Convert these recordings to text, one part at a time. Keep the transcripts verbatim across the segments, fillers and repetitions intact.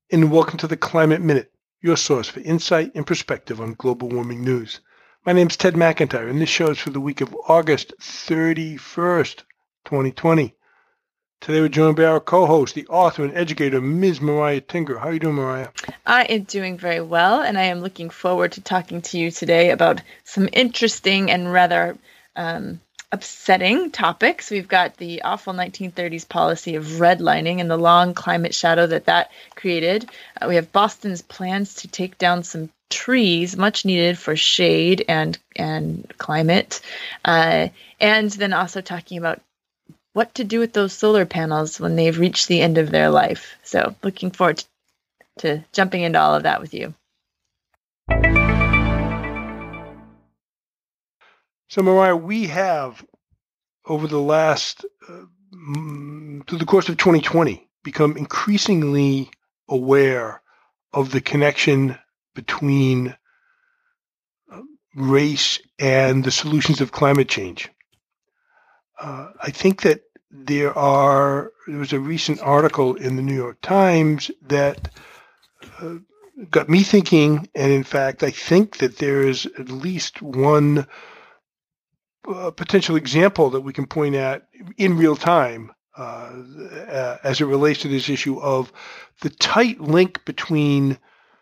and welcome to the Climate Minute, your source for insight and perspective on global warming news. My name is Ted McIntyre, and this show is for the week of August thirty-first, twenty twenty. Today we're joined by our co-host, the author and educator, Miz Mariah Tinger. How are you doing, Mariah? I am doing very well, and I am looking forward to talking to you today about some interesting and rather um, upsetting topics. We've got the awful nineteen thirties policy of redlining and the long climate shadow that that created. Uh, we have Boston's plans to take down some trees, much needed for shade and and climate, uh, and then also talking about what to do with those solar panels when they've reached the end of their life. So looking forward to, to jumping into all of that with you. So, Mariah, we have, over the last, uh, through the course of twenty twenty, become increasingly aware of the connection between uh, race and the solutions of climate change. Uh, I think that there are, there was a recent article in the New York Times that uh, got me thinking, and in fact, I think that there is at least one uh, potential example that we can point at in real time uh, uh, as it relates to this issue of the tight link between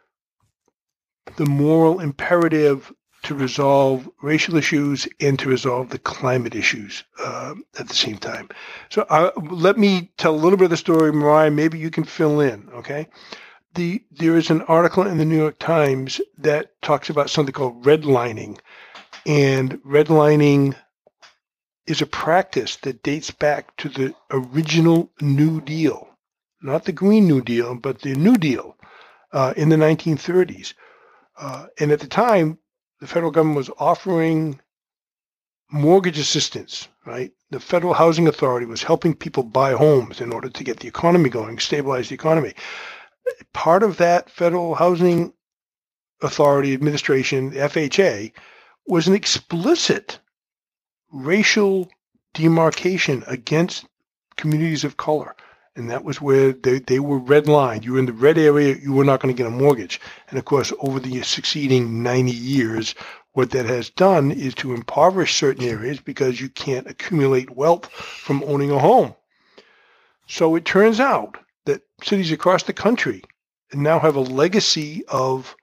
the moral imperative to resolve racial issues and to resolve the climate issues uh, at the same time. So uh, let me tell a little bit of the story, Mariah. Maybe you can fill in, okay? The, there is an article in the New York Times that talks about something called redlining. And redlining is a practice that dates back to the original New Deal, not the Green New Deal, but the New Deal uh, in the nineteen thirties. Uh, and at the time, the federal government was offering mortgage assistance, right? The Federal Housing Authority was helping people buy homes in order to get the economy going, stabilize the economy. Part of that Federal Housing Authority administration, the F H A, was an explicit racial demarcation against communities of color. And that was where they, they were redlined. You were in the red area, you were not going to get a mortgage. And of course, over the succeeding ninety years, what that has done is to impoverish certain areas because you can't accumulate wealth from owning a home. So it turns out that cities across the country now have a legacy of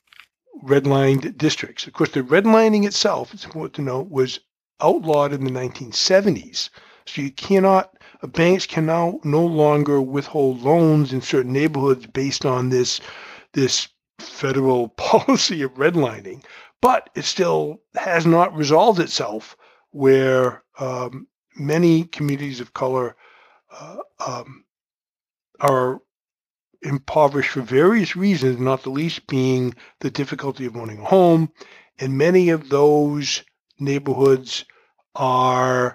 redlined districts. Of course, the redlining itself, it's important to note, was outlawed in the nineteen seventies. So you cannot, banks can now no longer withhold loans in certain neighborhoods based on this, this federal policy of redlining. But it still has not resolved itself where um, many communities of color uh, um, are impoverished for various reasons, not the least being the difficulty of owning a home. And many of those neighborhoods are,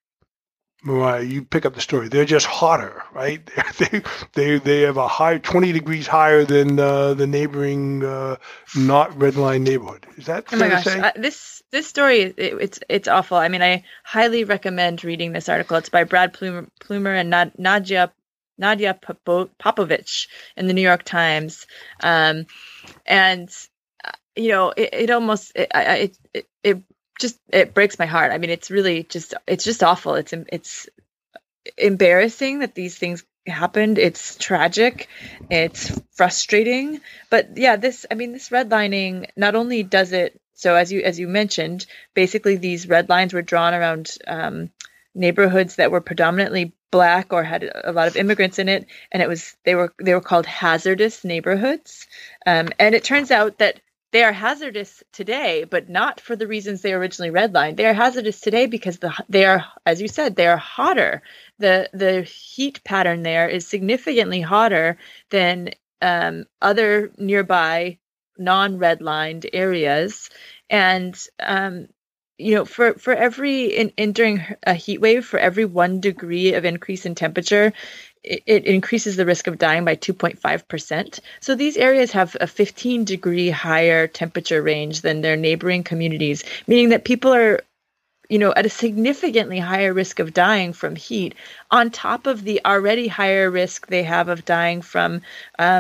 Mariah, you pick up the story. They're just hotter, right? They they they have a high twenty degrees higher than uh, the neighboring uh, not redline neighborhood. Is that oh fair my to gosh say? uh, this this story it, it's it's awful. I mean, I highly recommend reading this article. It's by Brad Plumer, Plumer and Nad, Nadia Nadia Popo, Popovich in the New York Times, um, and uh, you know it, it almost it, it it it just it breaks my heart. I mean, it's really just it's just awful. It's it's embarrassing that these things happened. It's tragic. It's frustrating. But yeah, this I mean, this redlining not only does it so as you as you mentioned, basically these red lines were drawn around um, neighborhoods that were predominantly Black or had a lot of immigrants in it, and it was they were they were called hazardous neighborhoods. Um, and it turns out that they are hazardous today, but not for the reasons they originally redlined. They are hazardous today because the they are, as you said, they are hotter. The the heat pattern there is significantly hotter than um, other nearby non-redlined areas, and um, you know, for for every in, in during a heat wave, for every one degree of increase in temperature, it, it increases the risk of dying by two point five percent. So these areas have a fifteen degree higher temperature range than their neighboring communities, meaning that people are, you know, at a significantly higher risk of dying from heat, on top of the already higher risk they have of dying from um,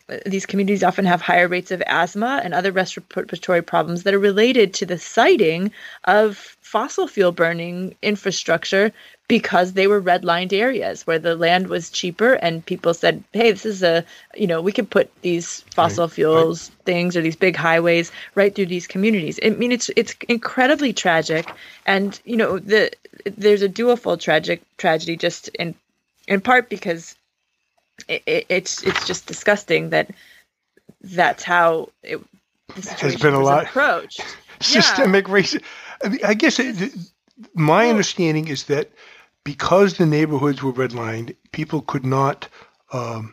these communities often have higher rates of asthma and other respiratory problems that are related to the siting of fossil fuel burning infrastructure because they were redlined areas where the land was cheaper and people said, hey, this is a, you know, we could put these fossil right, fuels right. things or these big highways right through these communities. I mean, it's it's incredibly tragic. And, you know, the there's a duofold tragic tragedy just in in part because it, it, it's it's just disgusting that that's how it, the situation has been a was lot approached. systemic yeah. racism. I, mean, I guess it, my well, understanding is that because the neighborhoods were redlined, people could not um,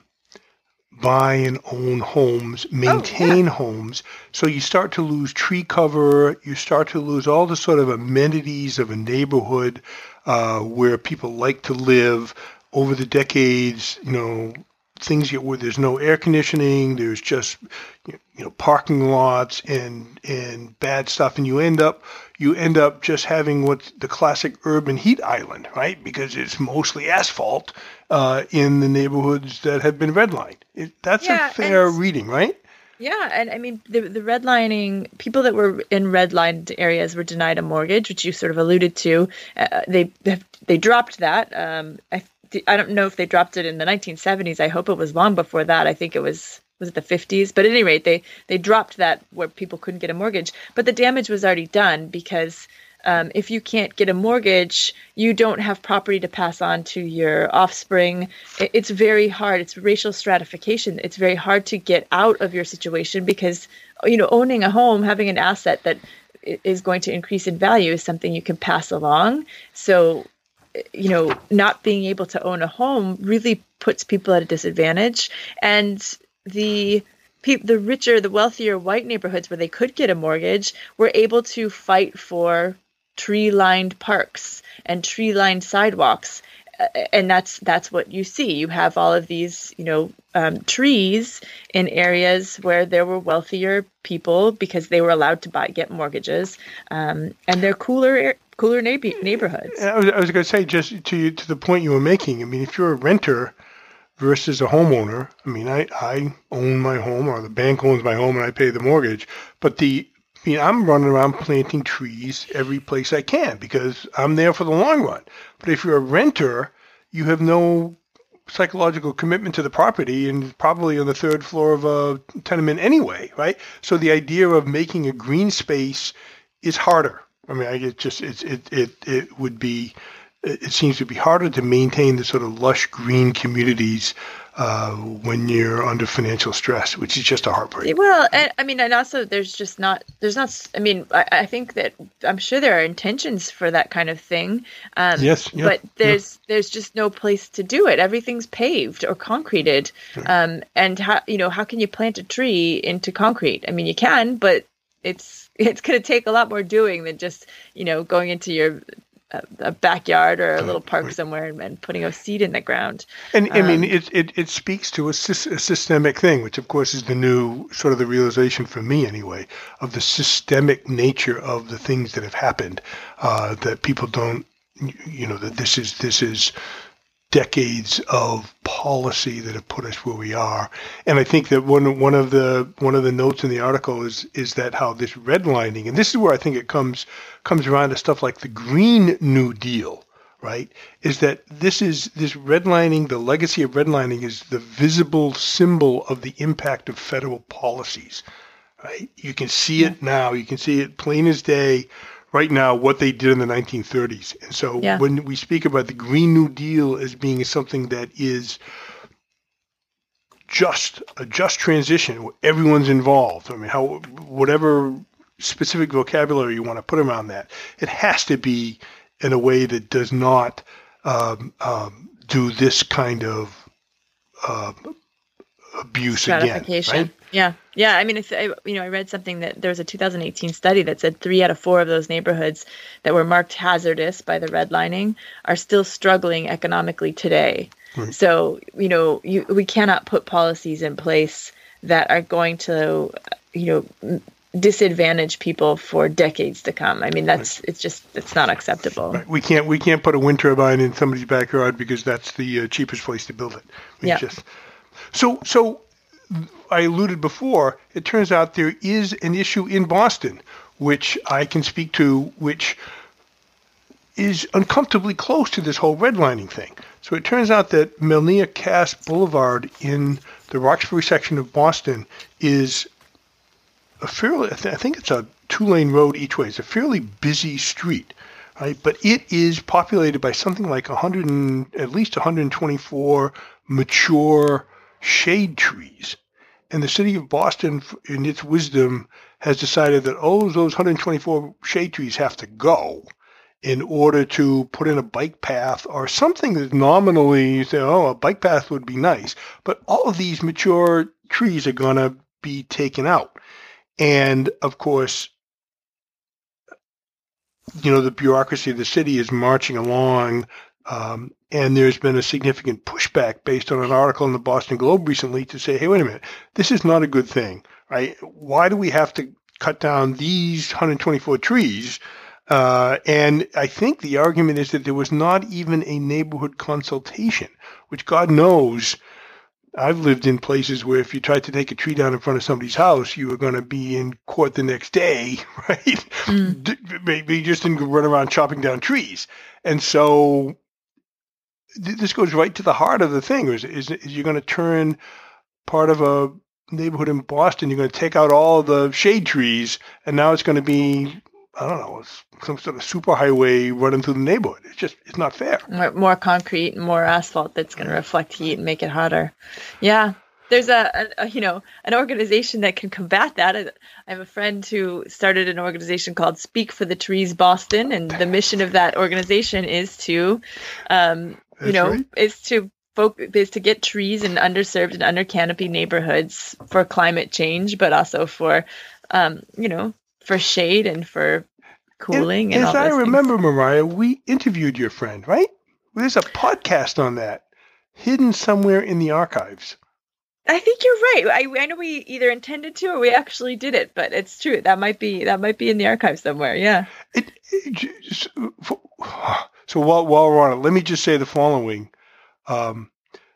buy and own homes, maintain oh, yeah. homes. So you start to lose tree cover. You start to lose all the sort of amenities of a neighborhood uh, where people like to live. Over the decades, you know, things get where there's no air conditioning, there's just, you know, parking lots and and bad stuff, and you end up you end up just having what's the classic urban heat island, right? Because it's mostly asphalt uh, in the neighborhoods that have been redlined. It, that's yeah, a fair reading, right? Yeah, and I mean the the redlining, people that were in redlined areas were denied a mortgage, which you sort of alluded to. Uh, they they dropped that. Um, I. I don't know if they dropped it in the nineteen seventies. I hope it was long before that. I think it was, was it the fifties? But at any rate, they, they dropped that where people couldn't get a mortgage. But the damage was already done because um, if you can't get a mortgage, you don't have property to pass on to your offspring. It, it's very hard. It's racial stratification. It's very hard to get out of your situation because, you know, owning a home, having an asset that is going to increase in value is something you can pass along. So, you know, not being able to own a home really puts people at a disadvantage. And the pe- the richer, the wealthier white neighborhoods where they could get a mortgage were able to fight for tree-lined parks and tree-lined sidewalks. And that's that's what you see. You have all of these, you know, um, trees in areas where there were wealthier people because they were allowed to buy get mortgages, um, and they're cooler cooler neighbor- neighborhoods. I was, I was going to say, just to to the point you were making. I mean, if you're a renter versus a homeowner, I mean, I, I own my home, or the bank owns my home, and I pay the mortgage. But the I mean, I'm running around planting trees every place I can because I'm there for the long run. But if you're a renter, you have no psychological commitment to the property and probably on the third floor of a tenement anyway, right? So the idea of making a green space is harder. I mean, I get just it's it it it would be it seems to be harder to maintain the sort of lush green communities uh, when you're under financial stress, which is just a heartbreak. Well, and, I mean, and also there's just not, there's not, I mean, I, I think that I'm sure there are intentions for that kind of thing. Um, yes. Yeah, but there's, yeah. there's just no place to do it. Everything's paved or concreted. Right. Um, and how, you know, how can you plant a tree into concrete? I mean, you can, but it's, it's going to take a lot more doing than just, you know, going into your A, a backyard or a little park right. somewhere and, and putting a seed in the ground. And I um, mean, it, it, it speaks to a, sy- a systemic thing, which of course is the new sort of the realization for me anyway, of the systemic nature of the things that have happened, uh, that people don't, you know, that this is, this is decades of policy that have put us where we are. And I think that one one of the one of the notes in the article is is that how this redlining, and this is where I think it comes comes around to stuff like the Green New Deal, right? Is that this is this redlining, the legacy of redlining is the visible symbol of the impact of federal policies, right? You can see it now. You can see it plain as day right now, what they did in the nineteen thirties. And so yeah. when we speak about the Green New Deal as being something that is just a just transition where everyone's involved, I mean, how whatever specific vocabulary you want to put around that, it has to be in a way that does not um, um, do this kind of uh, abuse again. Right? Yeah. Yeah. I mean, if I, you know, I read something that there was a two thousand eighteen study that said three out of four of those neighborhoods that were marked hazardous by the redlining are still struggling economically today. Right. So, you know, you, we cannot put policies in place that are going to, you know, disadvantage people for decades to come. I mean, that's, right. it's just, it's not acceptable. Right. We can't, we can't put a wind turbine in somebody's backyard because that's the uh, cheapest place to build it. I mean, yeah. Just, so, so I alluded before, it turns out there is an issue in Boston, which I can speak to, which is uncomfortably close to this whole redlining thing. So it turns out that Melnia Cass Boulevard in the Roxbury section of Boston is a fairly, I think it's a two-lane road each way. It's a fairly busy street, right? But it is populated by something like one hundred and, at least one hundred twenty-four mature shade trees. And the city of Boston, in its wisdom, has decided that, oh, those one hundred twenty-four shade trees have to go in order to put in a bike path or something that nominally you say, oh, a bike path would be nice. But all of these mature trees are going to be taken out. And, of course, you know, the bureaucracy of the city is marching along, um, and there's been a significant pushback based on an article in the Boston Globe recently to say, hey, wait a minute, this is not a good thing, right? Why do we have to cut down these one hundred twenty-four trees? Uh, and I think the argument is that there was not even a neighborhood consultation, which God knows I've lived in places where if you tried to take a tree down in front of somebody's house, you were going to be in court the next day, right? Mm. Maybe just didn't run around chopping down trees. And so th- this goes right to the heart of the thing. Is, is, is you're going to turn part of a neighborhood in Boston, you're going to take out all the shade trees, and now it's going to be, I don't know, some sort of superhighway running through the neighborhood. It's just, it's not fair. More, more concrete and more asphalt that's going to reflect heat and make it hotter. Yeah. There's a, a, a, you know, an organization that can combat that. I have a friend who started an organization called Speak for the Trees Boston. And the mission of that organization is to, um, you know, right. is to focus, is to get trees in underserved and under canopy neighborhoods for climate change, but also for, um, you know, for shade and for cooling. And, and all as I those remember, things. Mariah, we interviewed your friend, right? There's a podcast on that hidden somewhere in the archives. I think you're right. I, I know we either intended to or we actually did it, but it's true. That might be that might be in the archive somewhere. Yeah. It, it just, so while while we're on it, let me just say the following: um,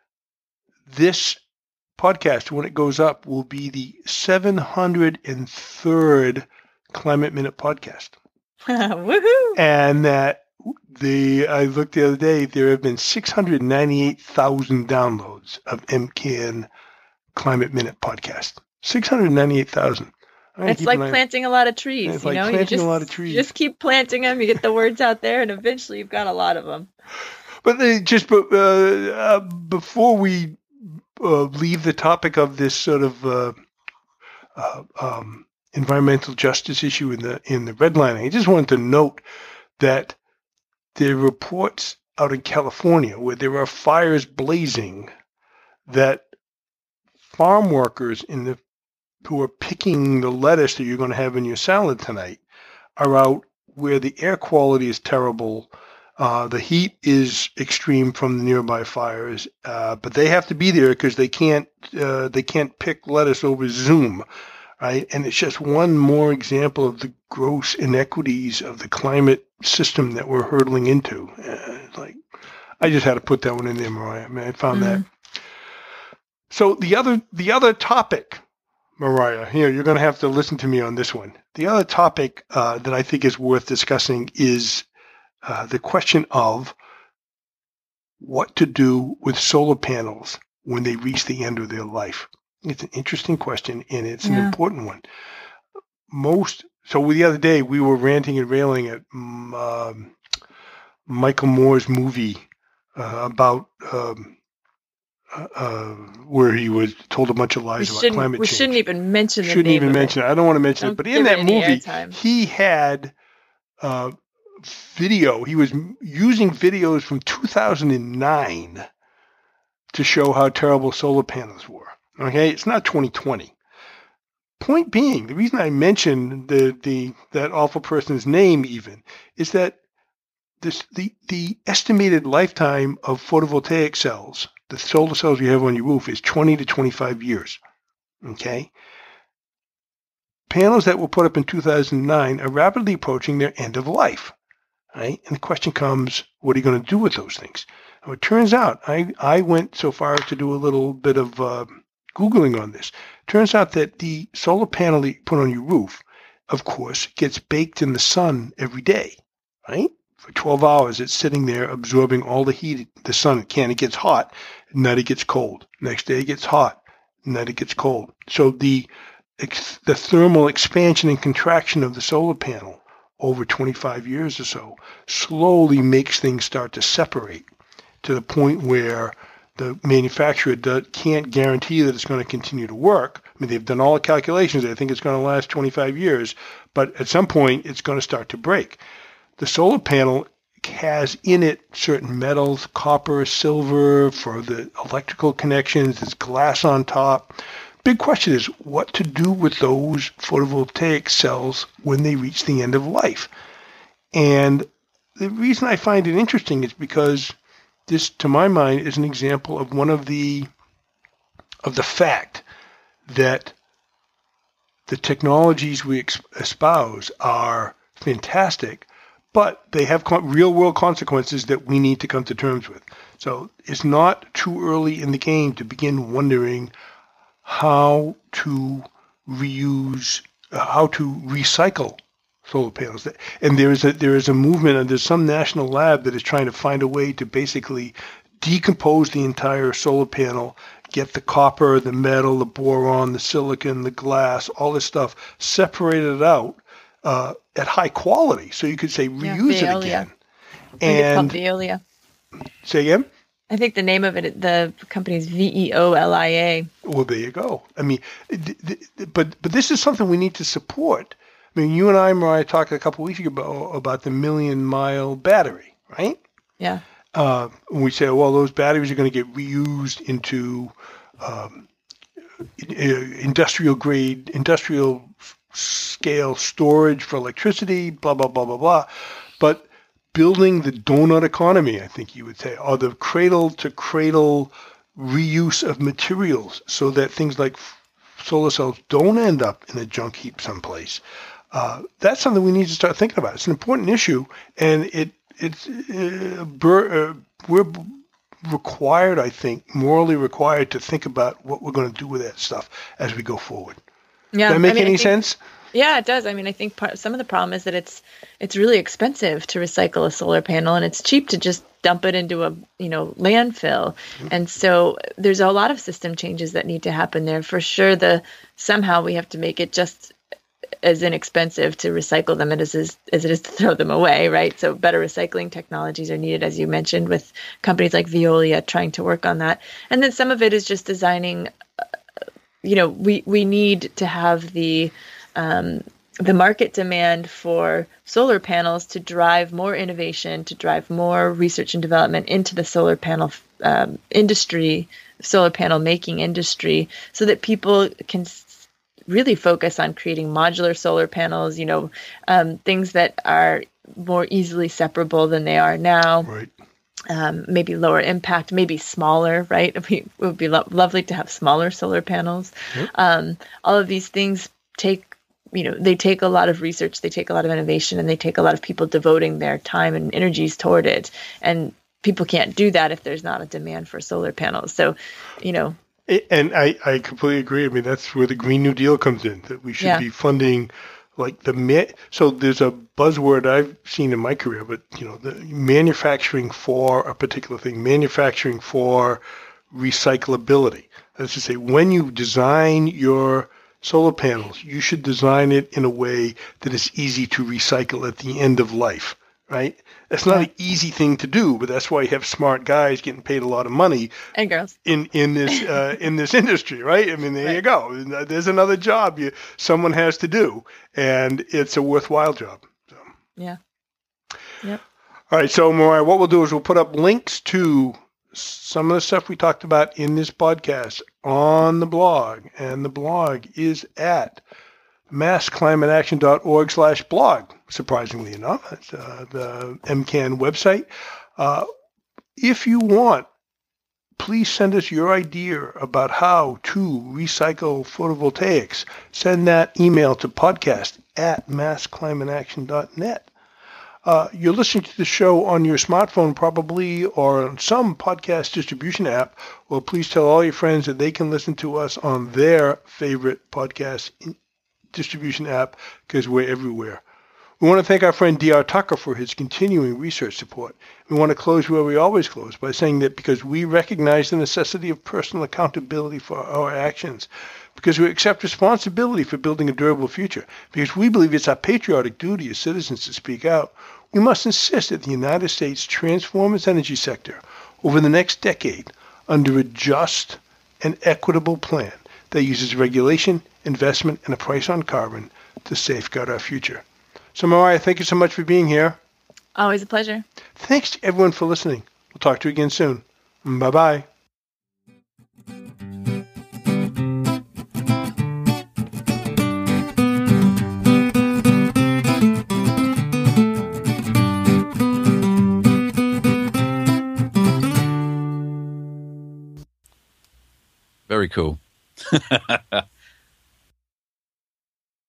this podcast, when it goes up, will be the seven hundred third Climate Minute podcast. Woohoo! And that the I looked the other day, there have been six hundred ninety-eight thousand downloads of M C A N Climate Minute podcast. six hundred ninety-eight thousand. It's like planting a lot of trees. It's you like know, planting you just, a lot of trees. You just keep planting them. You get the words out there, and eventually you've got a lot of them. But they just uh, uh, before we uh, leave the topic of this sort of uh, uh, um, environmental justice issue in the in the redlining, I just wanted to note that there are reports out in California where there are fires blazing that farm workers in the who are picking the lettuce that you're going to have in your salad tonight are out where the air quality is terrible. Uh, the heat is extreme from the nearby fires, uh, but they have to be there because they can't uh, they can't pick lettuce over Zoom, right? And it's just one more example of the gross inequities of the climate system that we're hurtling into. Uh, like, I just had to put that one in there, Mariah. I mean, I found mm-hmm. that. So the other the other topic, Mariah, here you're going to have to listen to me on this one. The other topic uh, that I think is worth discussing is uh, the question of what to do with solar panels when they reach the end of their life. It's an interesting question, and it's yeah. an important one. Most so the other day we were ranting and railing at um, Michael Moore's movie uh, about. Um, Uh, where he was told a bunch of lies we about climate we change. We shouldn't even mention the Shouldn't name even of mention it. it. I don't want to mention don't it. But in that movie, airtime. he had uh, video. He was using videos from two thousand nine to show how terrible solar panels were. Okay, it's not twenty twenty. Point being, the reason I mentioned the the that awful person's name even is that this the the estimated lifetime of photovoltaic cells, the solar cells you have on your roof, is twenty to twenty-five years. Okay? Panels that were put up in two thousand nine are rapidly approaching their end of life. Right? And the question comes, what are you going to do with those things? Well, it turns out, I, I went so far as to do a little bit of uh, Googling on this. Turns out that the solar panel that you put on your roof, of course, gets baked in the sun every day, right? For twelve hours, it's sitting there absorbing all the heat. The sun can. It gets hot, and then it gets cold. Next day, it gets hot, and then it gets cold. So the the thermal expansion and contraction of the solar panel over twenty-five years or so slowly makes things start to separate to the point where the manufacturer does, can't guarantee that it's going to continue to work. I mean, they've done all the calculations. They think it's going to last twenty-five years, but at some point, it's going to start to break. The solar panel has in it certain metals, copper, silver for the electrical connections. There's glass on top. Big question is what to do with those photovoltaic cells when they reach the end of life. And the reason I find it interesting is because this, to my mind, is an example of one of the of the fact that the technologies we espouse are fantastic, but they have real-world consequences that we need to come to terms with. So it's not too early in the game to begin wondering how to reuse, uh, how to recycle solar panels. And there is a there is a movement, and there's some national lab that is trying to find a way to basically decompose the entire solar panel, get the copper, the metal, the boron, the silicon, the glass, all this stuff separated out uh, at high quality, so you could say reuse yeah, it again. I think and it's called Veolia. Say again? I think the name of it, the company is V E O L I A. Well, there you go. I mean, th- th- but but this is something we need to support. I mean, you and I, Mariah, talked a couple of weeks ago about the million mile battery, right? Yeah. Uh, and we say, well, those batteries are going to get reused into um, industrial grade, industrial scale storage for electricity, blah, blah, blah, blah, blah. But building the donut economy, I think you would say, or the cradle to cradle reuse of materials so that things like solar cells don't end up in a junk heap someplace. Uh, that's something we need to start thinking about. It's an important issue, and it it's uh, bur- uh, we're required, I think, morally required to think about what we're going to do with that stuff as we go forward. Yeah, Does that make I mean, any think, sense? Yeah, it does. I mean, I think part, some of the problem is that it's it's really expensive to recycle a solar panel, and it's cheap to just dump it into a you know landfill. Mm-hmm. And so there's a lot of system changes that need to happen there. For sure, the somehow we have to make it just as inexpensive to recycle them as, as, as it is to throw them away, right? So better recycling technologies are needed, as you mentioned, with companies like Veolia trying to work on that. And then some of it is just designing, uh, you know, we, we need to have the um, the market demand for solar panels to drive more innovation, to drive more research and development into the solar panel um, industry, solar panel making industry, so that people can really focus on creating modular solar panels, you know, um, things that are more easily separable than they are now. Right. Um, maybe lower impact, maybe smaller, right? It would be lo- lovely to have smaller solar panels. Yep. Um, all of these things take, you know, they take a lot of research, they take a lot of innovation, and they take a lot of people devoting their time and energies toward it. And people can't do that if there's not a demand for solar panels. So, you know, and I, I completely agree. I mean, that's where the Green New Deal comes in, that we should yeah. be funding like the ma- so there's a buzzword I've seen in my career, but you know, the manufacturing for a particular thing, manufacturing for recyclability. That's to say, when you design your solar panels, you should design it in a way that is easy to recycle at the end of life, right? That's not yeah. an easy thing to do, but that's why you have smart guys getting paid a lot of money and girls in in this uh, in this industry, right? I mean, there right. you go. There's another job you someone has to do, and it's a worthwhile job. So. Yeah. Yep. All right. So, Mariah, what we'll do is we'll put up links to some of the stuff we talked about in this podcast on the blog, and the blog is at mass climate action dot org slash blog. Surprisingly enough, it's uh, the M C A N website. Uh, if you want, please send us your idea about how to recycle photovoltaics. Send that email to podcast at mass climate action dot net. Uh, you're listening to the show on your smartphone probably, or on some podcast distribution app. Well, please tell all your friends that they can listen to us on their favorite podcast distribution app, because we're everywhere. We want to thank our friend D R Tucker for his continuing research support. We want to close where we always close, by saying that because we recognize the necessity of personal accountability for our actions, because we accept responsibility for building a durable future, because we believe it's our patriotic duty as citizens to speak out, we must insist that the United States transform its energy sector over the next decade under a just and equitable plan that uses regulation, investment, and a price on carbon to safeguard our future. So, Mariah, thank you so much for being here. Always a pleasure. Thanks to everyone for listening. We'll talk to you again soon. Bye-bye. Very cool.